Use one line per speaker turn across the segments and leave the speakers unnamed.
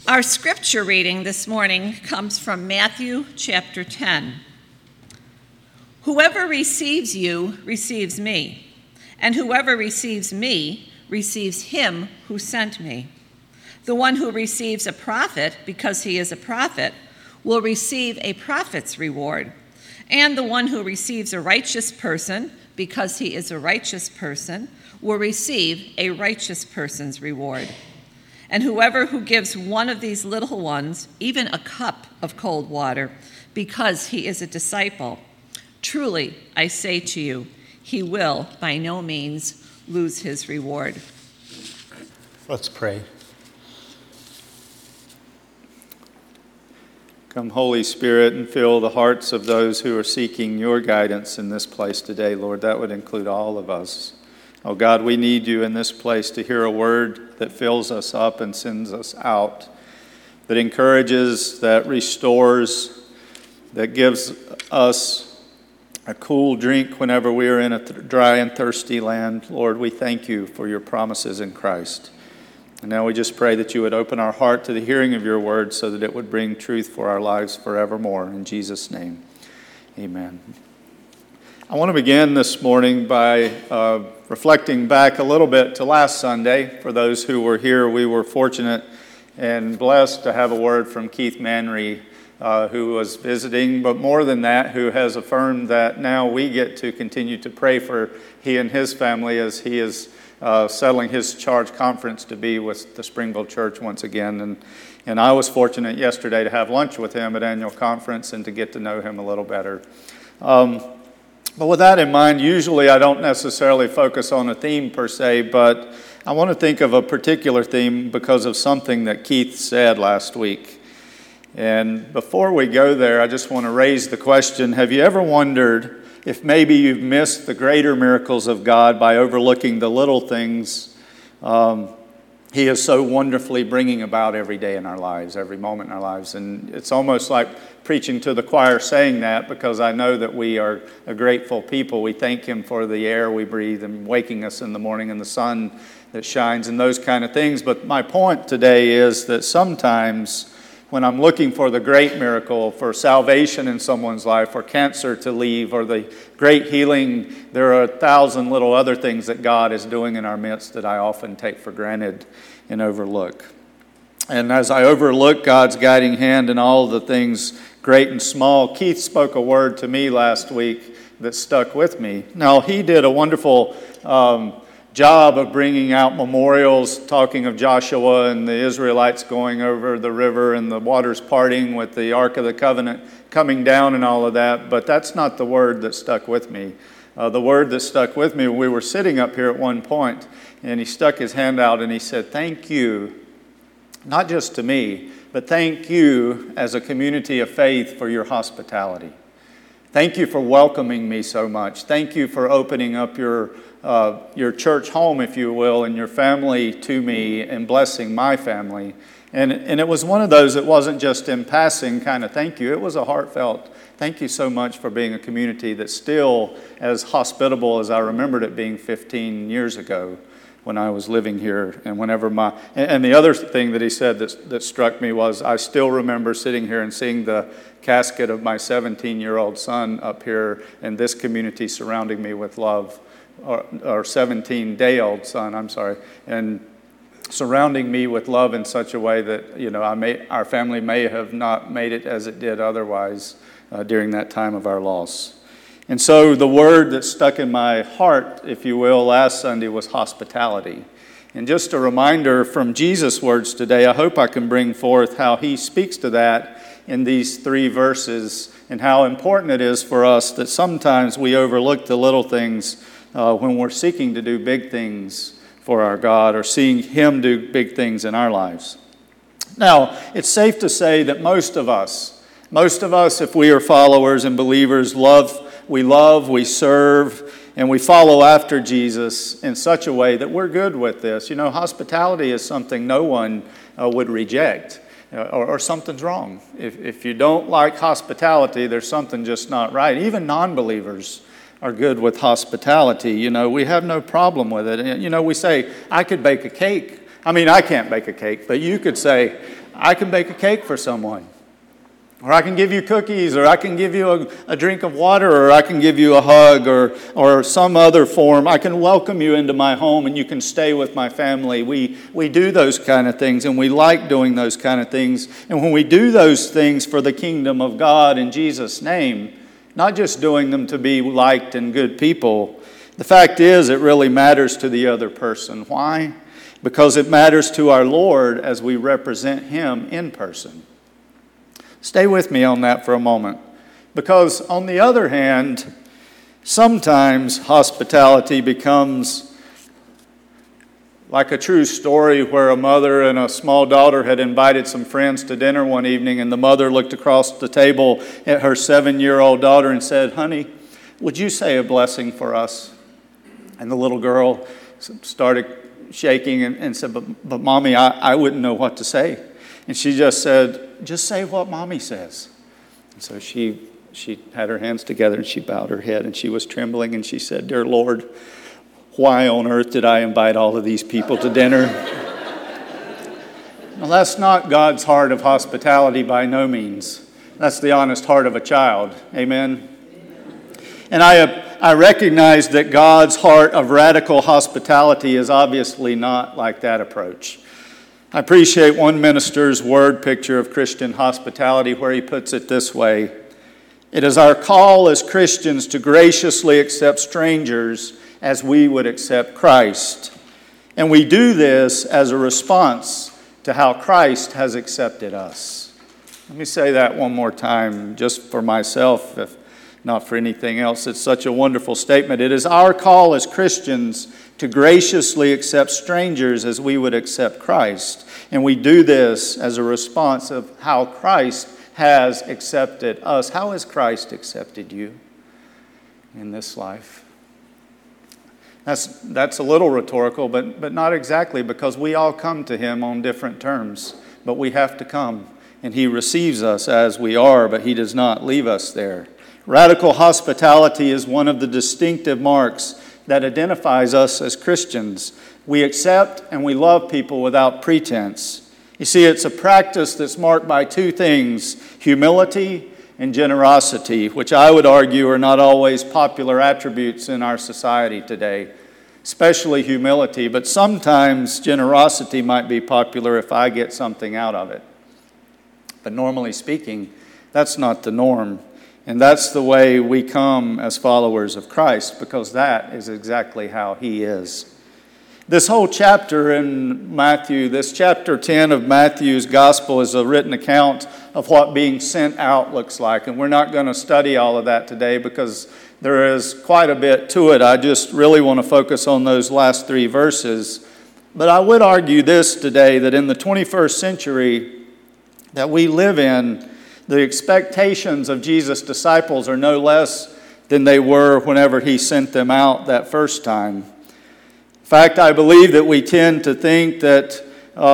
Our scripture reading this morning comes from Matthew chapter 10. Whoever receives you receives me, and whoever receives me receives him who sent me. The one who receives a prophet because he is a prophet will receive a prophet's reward, and the one who receives a righteous person because he is a righteous person will receive a righteous person's reward. And whoever who gives one of these little ones even a cup of cold water because he is a disciple, truly I say to you, he will by no means lose his reward.
Let's pray. Come, Holy Spirit, and fill the hearts of those who are seeking your guidance in this place today, Lord. That would include all of us. Oh God, we need you in this place to hear a word that fills us up and sends us out, that encourages, that restores, that gives us a cool drink whenever we are in a dry and thirsty land. Lord, we thank you for your promises in Christ. And now we just pray that you would open our heart to the hearing of your word so that it would bring truth for our lives forevermore. In Jesus' name, amen. I want to begin this morning by reflecting back a little bit to last Sunday. For those who were here, we were fortunate and blessed to have a word from Keith Manry, who was visiting, but more than that, who has affirmed that now we get to continue to pray for he and his family as he is settling his charge conference to be with the Springville Church once again. And I was fortunate yesterday to have lunch with him at annual conference and to get to know him a little better. But with that in mind, usually I don't necessarily focus on a theme per se, but I want to think of a particular theme because of something that Keith said last week. And before we go there, I just want to raise the question, have you ever wondered if maybe you've missed the greater miracles of God by overlooking the little things he is so wonderfully bringing about every day in our lives, every moment in our lives? And it's almost like preaching to the choir saying that, because I know that we are a grateful people. We thank him for the air we breathe and waking us in the morning and the sun that shines and those kind of things. But my point today is that sometimes when I'm looking for the great miracle, for salvation in someone's life, or cancer to leave, or the great healing, there are 1,000 little other things that God is doing in our midst that I often take for granted and overlook. And as I overlook God's guiding hand in all the things great and small, Keith spoke a word to me last week that stuck with me. Now, he did a wonderful job of bringing out memorials, talking of Joshua and the Israelites going over the river and the waters parting with the Ark of the Covenant coming down and all of that, but that's not the word that stuck with me. The word that stuck with me, we were sitting up here at one point, and he stuck his hand out and he said, "Thank you, not just to me, but thank you as a community of faith for your hospitality. Thank you for welcoming me so much. Thank you for opening up your church home, if you will, and your family to me and blessing my family." And it was one of those, it wasn't just in passing kind of thank you. It was a heartfelt thank you so much for being a community that's still as hospitable as I remembered it being 15 years ago when I was living here. And and the other thing that he said that struck me was I still remember sitting here and seeing the casket of my 17-year-old son up here and this community surrounding me with love. Or 17-day-old son, I'm sorry, and surrounding me with love in such a way that, our family may have not made it as it did otherwise during that time of our loss. And so the word that stuck in my heart, if you will, last Sunday was hospitality. And just a reminder from Jesus' words today, I hope I can bring forth how he speaks to that in these 3 verses and how important it is for us that sometimes we overlook the little things when we're seeking to do big things for our God or seeing him do big things in our lives. Now, it's safe to say that most of us, if we are followers and believers, we serve, and we follow after Jesus in such a way that we're good with this. Hospitality is something no one would reject, or something's wrong. If you don't like hospitality, there's something just not right. Even non-believers are good with hospitality. We have no problem with it. We say, I could bake a cake. I mean, I can't bake a cake, but you could say, I can bake a cake for someone. Or I can give you cookies, or I can give you a drink of water, or I can give you a hug, or some other form. I can welcome you into my home, and you can stay with my family. We do those kind of things, and we like doing those kind of things. And when we do those things for the kingdom of God in Jesus' name, not just doing them to be liked and good people, the fact is it really matters to the other person. Why? Because it matters to our Lord as we represent Him in person. Stay with me on that for a moment. Because on the other hand, sometimes hospitality becomes like a true story where a mother and a small daughter had invited some friends to dinner one evening, and the mother looked across the table at her 7-year-old daughter and said, "Honey, would you say a blessing for us?" And the little girl started shaking and said, but Mommy, I wouldn't know what to say. And she just said, "Just say what Mommy says." And so she had her hands together and she bowed her head and she was trembling and she said, "Dear Lord, why on earth did I invite all of these people to dinner?" Well, that's not God's heart of hospitality by no means. That's the honest heart of a child. Amen? And I recognize that God's heart of radical hospitality is obviously not like that approach. I appreciate one minister's word picture of Christian hospitality where he puts it this way: "It is our call as Christians to graciously accept strangers as we would accept Christ. And we do this as a response to how Christ has accepted us." Let me say that one more time, just for myself, if not for anything else. It's such a wonderful statement. It is our call as Christians to graciously accept strangers as we would accept Christ. And we do this as a response of how Christ has accepted us. How has Christ accepted you in this life? That's a little rhetorical, but not exactly, because we all come to Him on different terms. But we have to come, and He receives us as we are, but He does not leave us there. Radical hospitality is one of the distinctive marks that identifies us as Christians. We accept and we love people without pretense. You see, it's a practice that's marked by two things: humility and generosity, which I would argue are not always popular attributes in our society today, especially humility. But sometimes generosity might be popular if I get something out of it. But normally speaking, that's not the norm. And that's the way we come as followers of Christ, because that is exactly how He is. This whole chapter in Matthew, this chapter 10 of Matthew's Gospel, is a written account of what being sent out looks like. And we're not going to study all of that today because there is quite a bit to it. I just really want to focus on those last 3 verses. But I would argue this today, that in the 21st century that we live in, the expectations of Jesus' disciples are no less than they were whenever He sent them out that first time. In fact, I believe that we tend to think that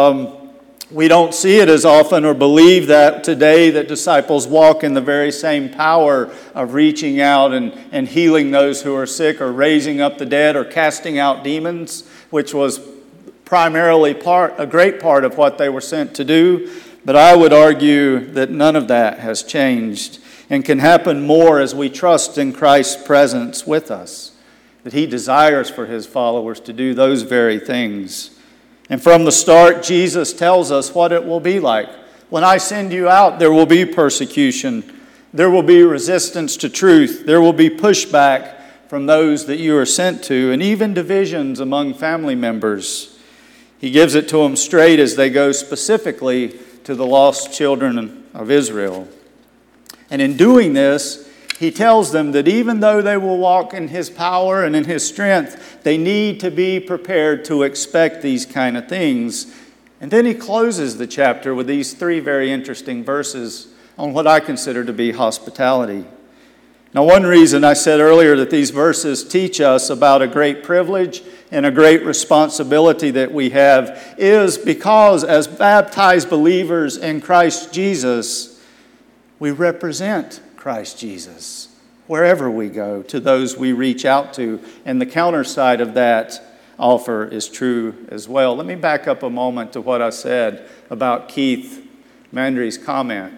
we don't see it as often, or believe that today that disciples walk in the very same power of reaching out and healing those who are sick, or raising up the dead, or casting out demons, which was primarily a great part of what they were sent to do. But I would argue that none of that has changed, and can happen more as we trust in Christ's presence with us, that He desires for His followers to do those very things. And from the start, Jesus tells us what it will be like. When I send you out, there will be persecution. There will be resistance to truth. There will be pushback from those that you are sent to, and even divisions among family members. He gives it to them straight as they go specifically to the lost children of Israel. And in doing this, He tells them that even though they will walk in His power and in His strength, they need to be prepared to expect these kind of things. And then He closes the chapter with these 3 very interesting verses on what I consider to be hospitality. Now, one reason I said earlier that these verses teach us about a great privilege and a great responsibility that we have is because as baptized believers in Christ Jesus, we represent Christ Jesus wherever we go, to those we reach out to. And the counter side of that offer is true as well. Let me back up a moment to what I said about Keith Mandry's comment.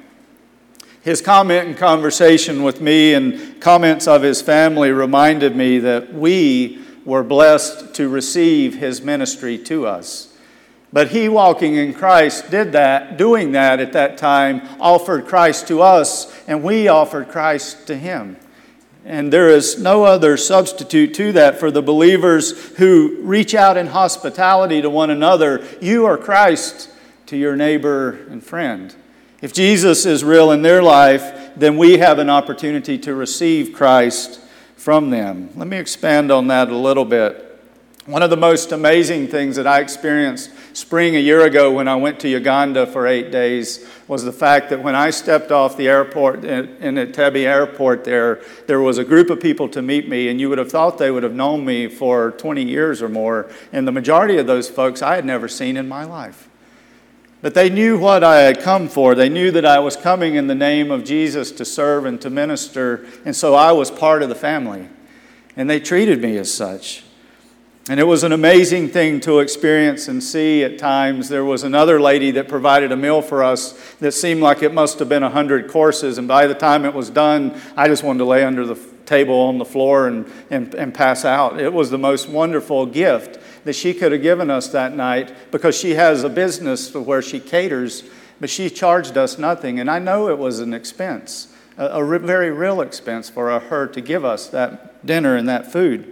His comment and conversation with me and comments of his family reminded me that we were blessed to receive his ministry to us. But he, walking in Christ, doing that at that time, offered Christ to us, and we offered Christ to him. And there is no other substitute to that for the believers who reach out in hospitality to one another. You are Christ to your neighbor and friend. If Jesus is real in their life, then we have an opportunity to receive Christ from them. Let me expand on that a little bit. One of the most amazing things that I experienced spring a year ago when I went to Uganda for 8 days was the fact that when I stepped off the airport in Entebbe Airport there was a group of people to meet me, and you would have thought they would have known me for 20 years or more, and the majority of those folks I had never seen in my life. But they knew what I had come for. They knew that I was coming in the name of Jesus to serve and to minister, and so I was part of the family. And they treated me as such. And it was an amazing thing to experience and see at times. There was another lady that provided a meal for us that seemed like it must have been 100 courses, and by the time it was done, I just wanted to lay under the table on the floor and pass out. It was the most wonderful gift that she could have given us that night, because she has a business where she caters, but she charged us nothing. And I know it was an expense, a very real expense for her to give us that dinner and that food.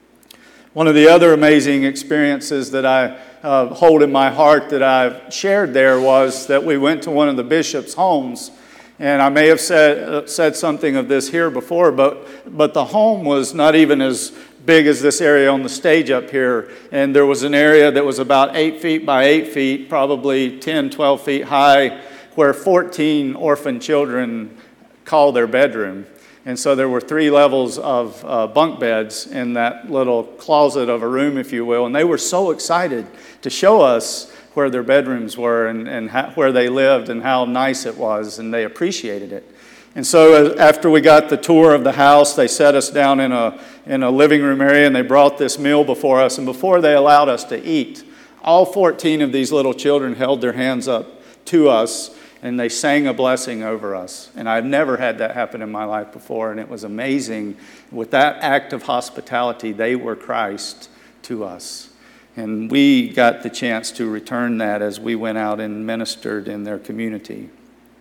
One of the other amazing experiences that I hold in my heart that I've shared there was that we went to one of the bishop's homes. And I may have said something of this here before, but the home was not even as big as this area on the stage up here. And there was an area that was about 8 feet by 8 feet, probably 10, 12 feet high, where 14 orphan children call their bedroom. And so there were 3 levels of bunk beds in that little closet of a room, if you will. And they were so excited to show us where their bedrooms were and where they lived and how nice it was, and they appreciated it. And so after we got the tour of the house, they set us down in a living room area, and they brought this meal before us. And before they allowed us to eat, all 14 of these little children held their hands up to us, and they sang a blessing over us. And I've never had that happen in my life before, and it was amazing. With that act of hospitality, they were Christ to us. And we got the chance to return that as we went out and ministered in their community.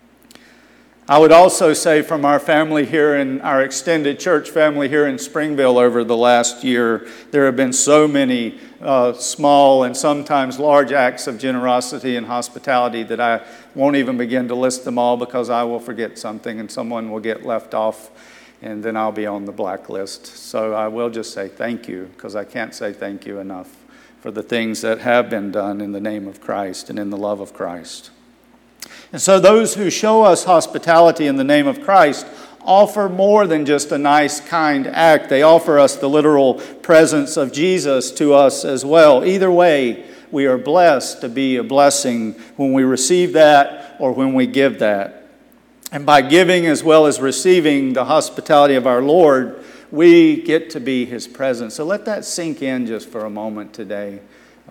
I would also say from our family here in our extended church family here in Springville over the last year, there have been so many small and sometimes large acts of generosity and hospitality that I won't even begin to list them all, because I will forget something and someone will get left off, and then I'll be on the blacklist. So I will just say thank you, because I can't say thank you enough for the things that have been done in the name of Christ and in the love of Christ. And so those who show us hospitality in the name of Christ offer more than just a nice, kind act. They offer us the literal presence of Jesus to us as well. Either way, we are blessed to be a blessing when we receive that or when we give that. And by giving as well as receiving the hospitality of our Lord, we get to be His presence. So let that sink in just for a moment today.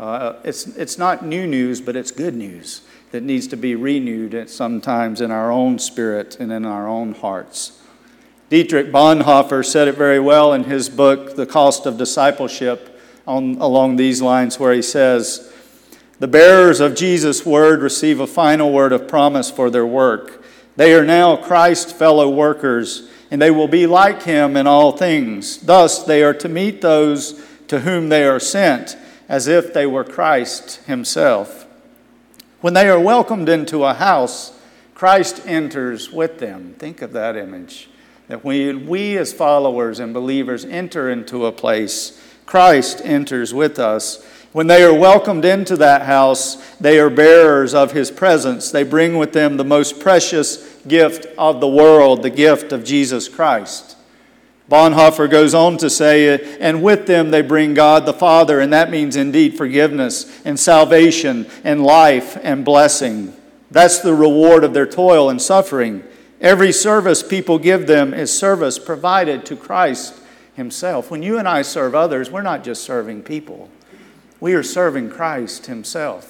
It's not new news, but it's good news that needs to be renewed sometimes in our own spirit and in our own hearts. Dietrich Bonhoeffer said it very well in his book, The Cost of Discipleship, along these lines, where he says, "The bearers of Jesus' word receive a final word of promise for their work. They are now Christ's fellow workers, and they will be like Him in all things. Thus, they are to meet those to whom they are sent, as if they were Christ Himself. When they are welcomed into a house, Christ enters with them." Think of that image. That when we as followers and believers enter into a place, Christ enters with us. When they are welcomed into that house, they are bearers of His presence. They bring with them the most precious gift of the world, the gift of Jesus Christ. Bonhoeffer goes on to say, and with them they bring God the Father, and that means indeed forgiveness and salvation and life and blessing. That's the reward of their toil and suffering. Every service people give them is service provided to Christ Himself. When you and I serve others, we're not just serving people. We are serving Christ Himself.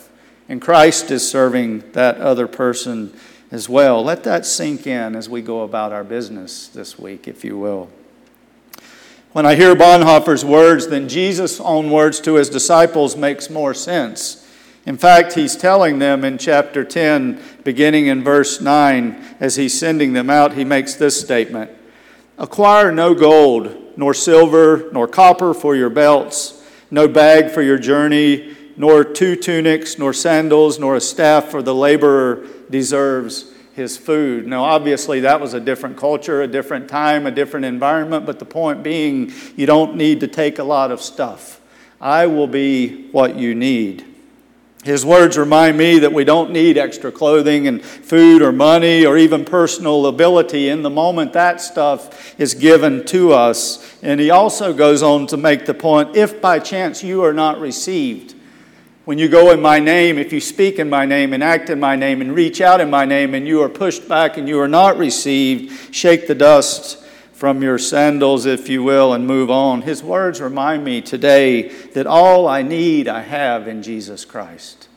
And Christ is serving that other person as well. Let that sink in as we go about our business this week, if you will. When I hear Bonhoeffer's words, then Jesus' own words to his disciples makes more sense. In fact, he's telling them in chapter 10, beginning in verse 9, as he's sending them out, he makes this statement: "Acquire no gold, nor silver, nor copper for your belts, no bag for your journey, nor 2 tunics, nor sandals, nor a staff, for the laborer deserves his food." Now, obviously, that was a different culture, a different time, a different environment, but the point being, you don't need to take a lot of stuff. I will be what you need. His words remind me that we don't need extra clothing and food or money or even personal ability. In the moment, that stuff is given to us. And he also goes on to make the point, if by chance you are not received, when you go in my name, if you speak in my name and act in my name and reach out in my name and you are pushed back and you are not received, shake the dust from your sandals, if you will, and move on. His words remind me today that all I need I have in Jesus Christ.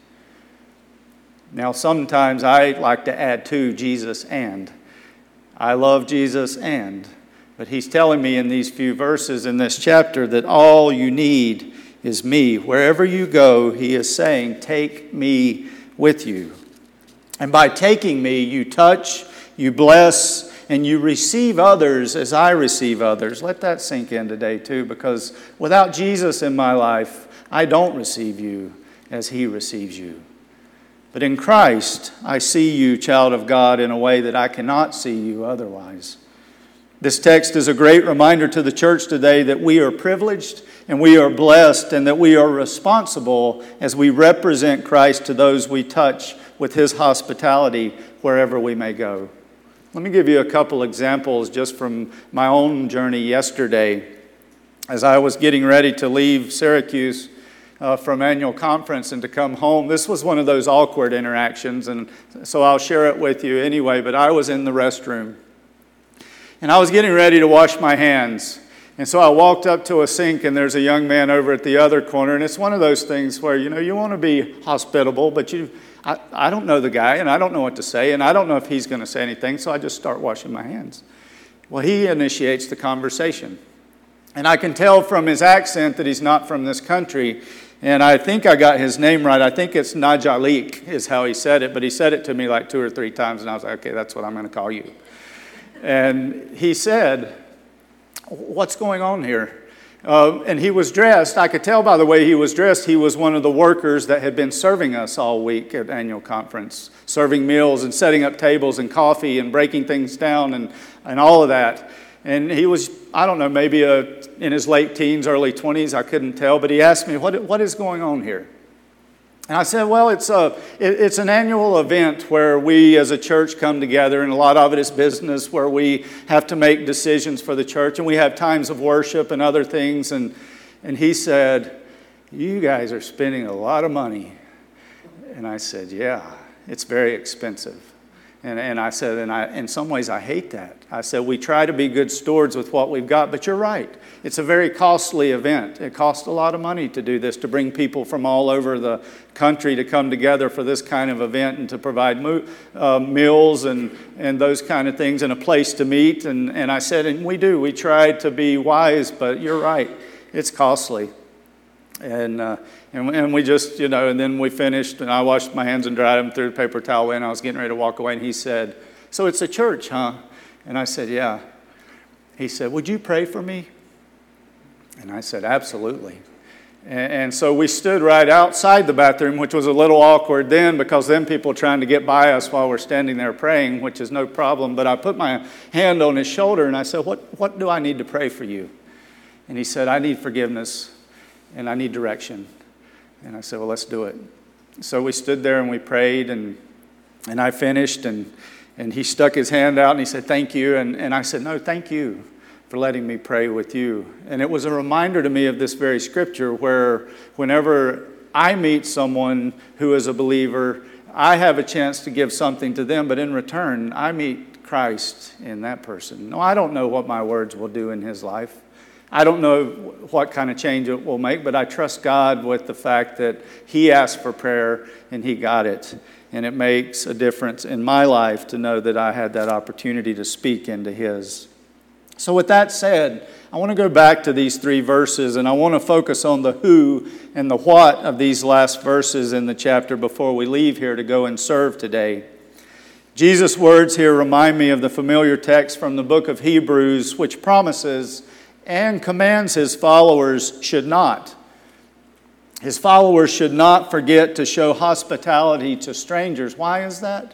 Now, sometimes I like to add to Jesus and. I love Jesus and. But he's telling me in these few verses in this chapter that all you need is me. Wherever you go, he is saying, take me with you. And by taking me, you touch, you bless, and you receive others as I receive others. Let that sink in today too, because without Jesus in my life, I don't receive you as he receives you. But in Christ, I see you, child of God, in a way that I cannot see you otherwise. This text is a great reminder to the church today that we are privileged and we are blessed and that we are responsible as we represent Christ to those we touch with his hospitality wherever we may go. Let me give you a couple examples just from my own journey yesterday. As I was getting ready to leave Syracuse from annual conference and to come home, this was one of those awkward interactions, and so I'll share it with you anyway, but I was in the restroom. And I was getting ready to wash my hands. And so I walked up to a sink, and there's a young man over at the other corner, and it's one of those things where, you want to be hospitable, but I don't know the guy, and I don't know what to say, and I don't know if he's going to say anything, so I just start washing my hands. Well, he initiates the conversation. And I can tell from his accent that he's not from this country, and I think I got his name right. I think it's Najalik is how he said it, but he said it to me like 2 or 3 times, and I was like, okay, that's what I'm going to call you. And he said, what's going on here? And he was dressed. I could tell by the way he was dressed, he was one of the workers that had been serving us all week at annual conference, serving meals and setting up tables and coffee and breaking things down and all of that. And he was, I don't know, maybe in his late teens, early 20s, I couldn't tell, but he asked me, what is going on here? And I said, well, it's an annual event where we as a church come together, and a lot of it is business where we have to make decisions for the church, and we have times of worship and other things. And he said, you guys are spending a lot of money. And I said, yeah, it's very expensive. And I said, in some ways I hate that. I said, we try to be good stewards with what we've got, but you're right. It's a very costly event. It costs a lot of money to do this, to bring people from all over the country to come together for this kind of event and to provide meals and those kind of things and a place to meet. And I said, and we do. We try to be wise, but you're right. It's costly. And we just, and then we finished, and I washed my hands and dried them, threw the paper towel in. I was getting ready to walk away, and he said, so it's a church, huh? And I said, yeah. He said, would you pray for me? And I said, absolutely. And so we stood right outside the bathroom, which was a little awkward then because then people trying to get by us while we're standing there praying, which is no problem. But I put my hand on his shoulder, and I said, what do I need to pray for you? And he said, I need forgiveness, and I need direction. And I said, well, let's do it. So we stood there and we prayed, and I finished, and he stuck his hand out and he said, thank you. And I said, no, thank you for letting me pray with you. And it was a reminder to me of this very scripture where whenever I meet someone who is a believer, I have a chance to give something to them, but in return, I meet Christ in that person. No, I don't know what my words will do in his life. I don't know what kind of change it will make, but I trust God with the fact that He asked for prayer and He got it. And it makes a difference in my life to know that I had that opportunity to speak into His. So with that said, I want to go back to these 3 verses, and I want to focus on the who and the what of these last verses in the chapter before we leave here to go and serve today. Jesus' words here remind me of the familiar text from the book of Hebrews, which promises and commands His followers should not. His followers should not forget to show hospitality to strangers. Why is that?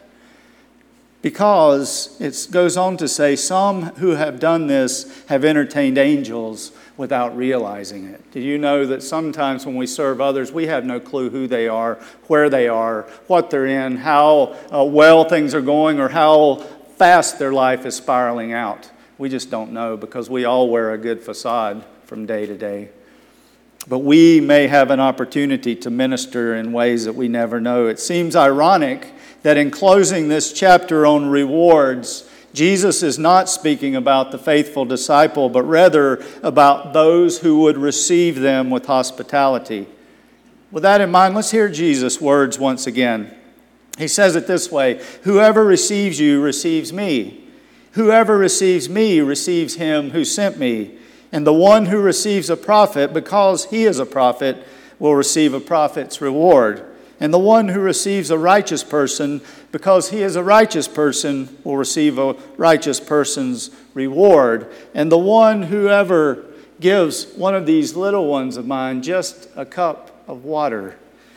Because it goes on to say, some who have done this have entertained angels without realizing it. Do you know that sometimes when we serve others, we have no clue who they are, where they are, what they're in, how well things are going, or how fast their life is spiraling out. We just don't know because we all wear a good facade from day to day. But we may have an opportunity to minister in ways that we never know. It seems ironic that in closing this chapter on rewards, Jesus is not speaking about the faithful disciple, but rather about those who would receive them with hospitality. With that in mind, let's hear Jesus' words once again. He says it this way, "Whoever receives you receives me. Whoever receives me receives him who sent me. And the one who receives a prophet, because he is a prophet, will receive a prophet's reward. And the one who receives a righteous person, because he is a righteous person, will receive a righteous person's reward. And the one who ever gives one of these little ones of mine just a cup of water,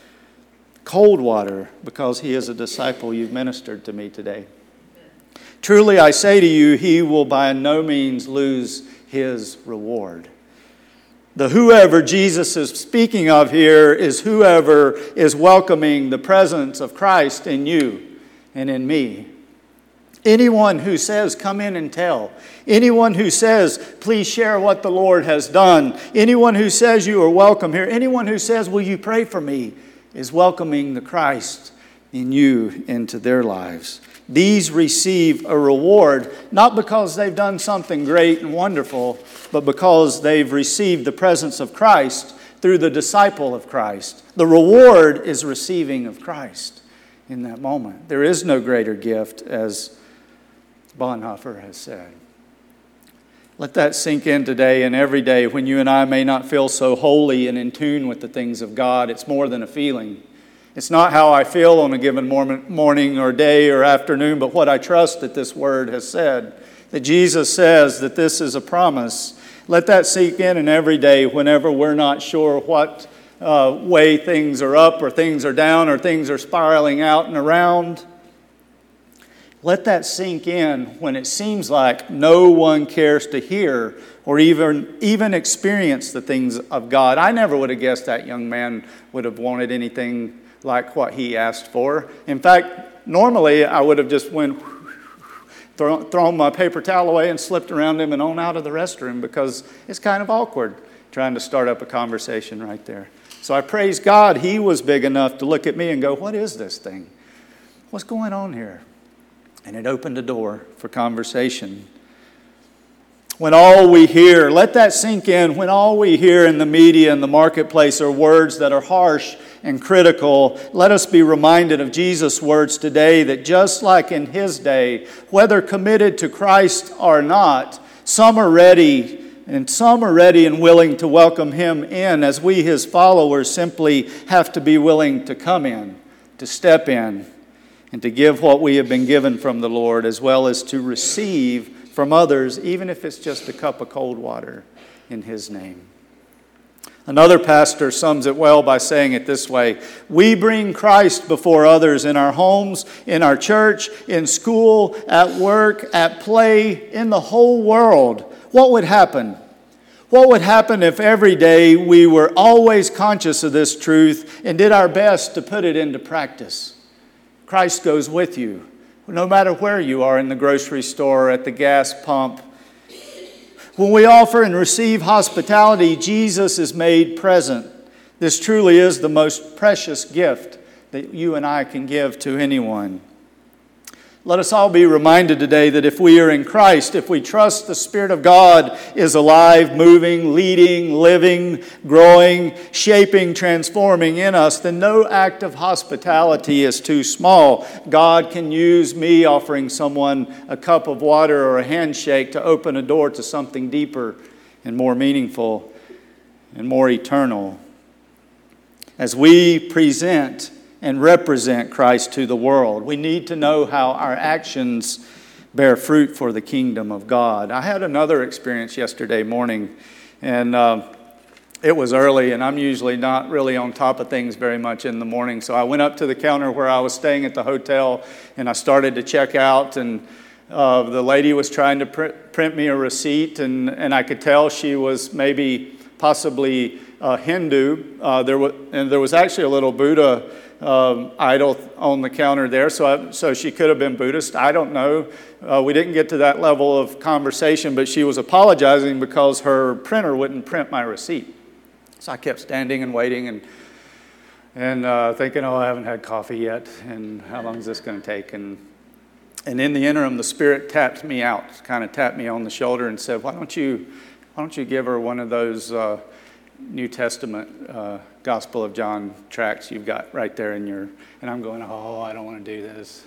cold water, because he is a disciple, you've ministered to me today. Truly I say to you, he will by no means lose his reward." The whoever Jesus is speaking of here is whoever is welcoming the presence of Christ in you and in me. Anyone who says, "Come in and tell." Anyone who says, "Please share what the Lord has done." Anyone who says, "You are welcome here." Anyone who says, "Will you pray for me?" is welcoming the Christ in you into their lives. These receive a reward, not because they've done something great and wonderful, but because they've received the presence of Christ through the disciple of Christ. The reward is receiving of Christ in that moment. There is no greater gift, as Bonhoeffer has said. Let that sink in today and every day when you and I may not feel so holy and in tune with the things of God. It's more than a feeling. It's not how I feel on a given morning or day or afternoon, but what I trust that this word has said. That Jesus says that this is a promise. Let that sink in and every day whenever we're not sure what way things are up or things are down or things are spiraling out and around. Let that sink in when it seems like no one cares to hear or even experience the things of God. I never would have guessed that young man would have wanted anything like what he asked for. In fact, normally I would have just thrown my paper towel away and slipped around him and on out of the restroom because it's kind of awkward trying to start up a conversation right there. So I praise God he was big enough to look at me and go, "What is this thing? What's going on here?" And it opened a door for conversation. When all we hear, let that sink in, when all we hear in the media and the marketplace are words that are harsh and critical, let us be reminded of Jesus' words today that just like in his day, whether committed to Christ or not, some are ready and willing to welcome him in, as we, his followers, simply have to be willing to come in, to step in, and to give what we have been given from the Lord, as well as to receive from others, even if it's just a cup of cold water in his name. Another pastor sums it well by saying it this way: we bring Christ before others in our homes, in our church, in school, at work, at play, in the whole world. What would happen? What would happen if every day we were always conscious of this truth and did our best to put it into practice? Christ goes with you, no matter where you are, in the grocery store, at the gas pump. When we offer and receive hospitality, Jesus is made present. This truly is the most precious gift that you and I can give to anyone. Let us all be reminded today that if we are in Christ, if we trust the Spirit of God is alive, moving, leading, living, growing, shaping, transforming in us, then no act of hospitality is too small. God can use me offering someone a cup of water or a handshake to open a door to something deeper and more meaningful and more eternal. As we present and represent Christ to the world, we need to know how our actions bear fruit for the kingdom of God. I had another experience yesterday morning, and it was early, and I'm usually not really on top of things very much in the morning. So I went up to the counter where I was staying at the hotel, and I started to check out, and the lady was trying to print me a receipt, and I could tell she was possibly Hindu. There was actually a little Buddha idol on the counter there, so she could have been Buddhist. I don't know. We didn't get to that level of conversation, but she was apologizing because her printer wouldn't print my receipt. So I kept standing and waiting and thinking, I haven't had coffee yet, and how long is this going to take? And in the interim, the Spirit tapped me out, kind of tapped me on the shoulder and said, why don't you give her one of those New Testament Gospel of John tracts you've got right there in your, and I'm going, I don't want to do this.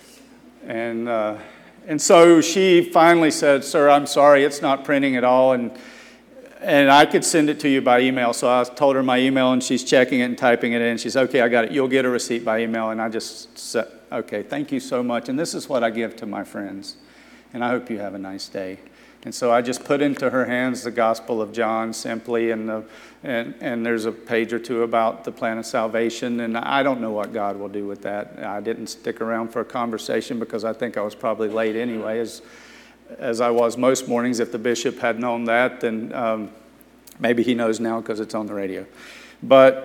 And so she finally said, sir, I'm sorry, it's not printing at all, and I could send it to you by email. So I told her my email, and she's checking it and typing it in. She's, okay, I got it. You'll get a receipt by email. And I just said, okay, thank you so much. And this is what I give to my friends. And I hope you have a nice day. And so I just put into her hands the Gospel of John simply, and there's a page or two about the plan of salvation, and I don't know what God will do with that. I didn't stick around for a conversation because I think I was probably late anyway, as I was most mornings. If the bishop had known that, then maybe he knows now because it's on the radio. But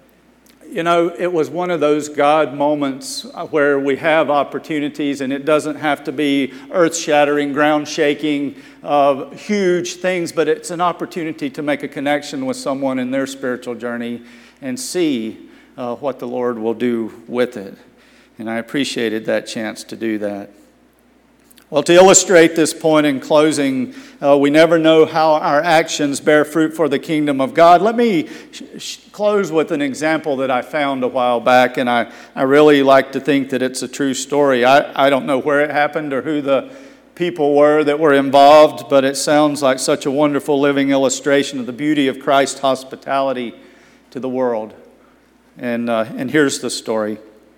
it was one of those God moments where we have opportunities, and it doesn't have to be earth-shattering, ground-shaking, huge things, but it's an opportunity to make a connection with someone in their spiritual journey and see what the Lord will do with it. And I appreciated that chance to do that. Well, to illustrate this point in closing, we never know how our actions bear fruit for the kingdom of God. Let me close with an example that I found a while back, and I really like to think that it's a true story. I don't know where it happened or who the people were that were involved, but it sounds like such a wonderful living illustration of the beauty of Christ's hospitality to the world. And here's the story.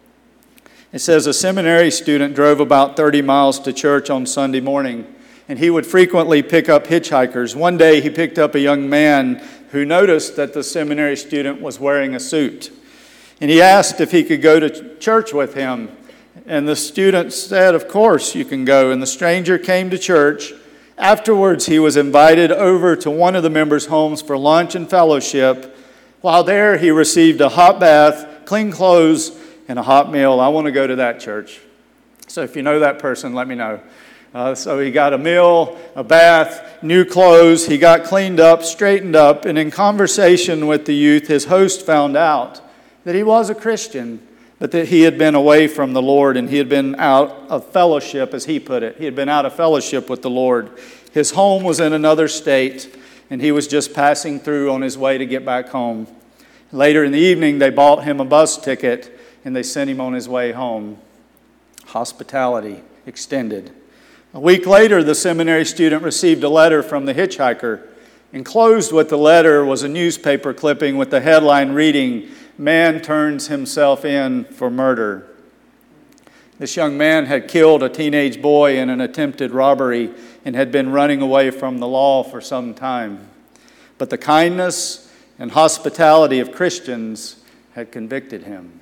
It says a seminary student drove about 30 miles to church on Sunday morning, and he would frequently pick up hitchhikers. One day he picked up a young man who noticed that the seminary student was wearing a suit, and he asked if he could go to church with him. And the student said, of course you can go. And the stranger came to church. Afterwards, he was invited over to one of the members' homes for lunch and fellowship. While there, he received a hot bath, clean clothes, and a hot meal. I want to go to that church. So if you know that person, let me know. So he got a meal, a bath, new clothes. He got cleaned up, straightened up. And in conversation with the youth, his host found out that he was a Christian, but that he had been away from the Lord, and he had been out of fellowship, as he put it. He had been out of fellowship with the Lord. His home was in another state, and he was just passing through on his way to get back home. Later in the evening, they bought him a bus ticket, and they sent him on his way home. Hospitality extended. A week later, the seminary student received a letter from the hitchhiker. Enclosed with the letter was a newspaper clipping with the headline reading, "Man turns himself in for murder." This young man had killed a teenage boy in an attempted robbery and had been running away from the law for some time. But the kindness and hospitality of Christians had convicted him.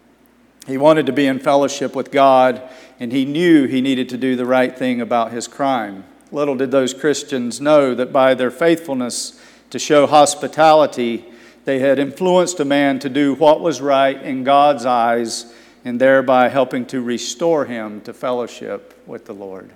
He wanted to be in fellowship with God, and he knew he needed to do the right thing about his crime. Little did those Christians know that by their faithfulness to show hospitality, they had influenced a man to do what was right in God's eyes, and thereby helping to restore him to fellowship with the Lord.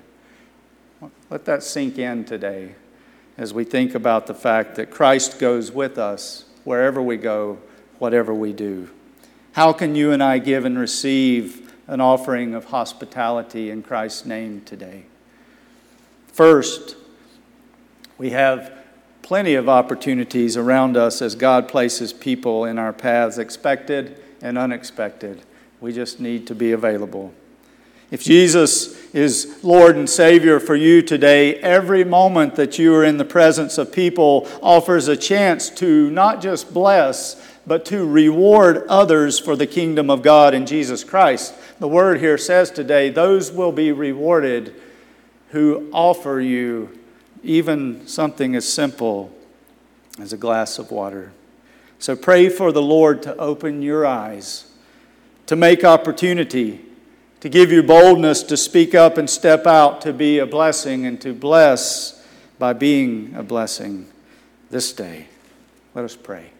Let that sink in today as we think about the fact that Christ goes with us wherever we go, whatever we do. How can you and I give and receive an offering of hospitality in Christ's name today. First, we have plenty of opportunities around us as God places people in our paths, expected and unexpected. We just need to be available. If Jesus is Lord and Savior for you today, every moment that you are in the presence of people offers a chance to not just bless, but to reward others for the kingdom of God in Jesus Christ. The word here says today, those will be rewarded who offer you even something as simple as a glass of water. So pray for the Lord to open your eyes, to make opportunity, to give you boldness to speak up and step out, to be a blessing and to bless by being a blessing this day. Let us pray.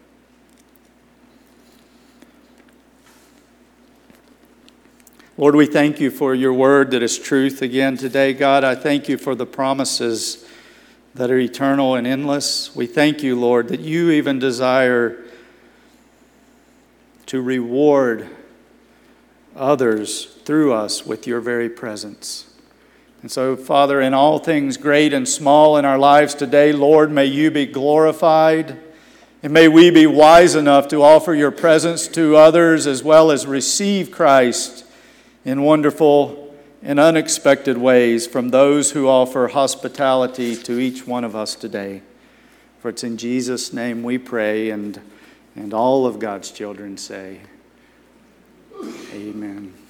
Lord, we thank you for your word that is truth again today. God, I thank you for the promises that are eternal and endless. We thank you, Lord, that you even desire to reward others through us with your very presence. And so, Father, in all things great and small in our lives today, Lord, may you be glorified, and may we be wise enough to offer your presence to others as well as receive Christ in wonderful and unexpected ways from those who offer hospitality to each one of us today. For it's in Jesus' name we pray, and all of God's children say,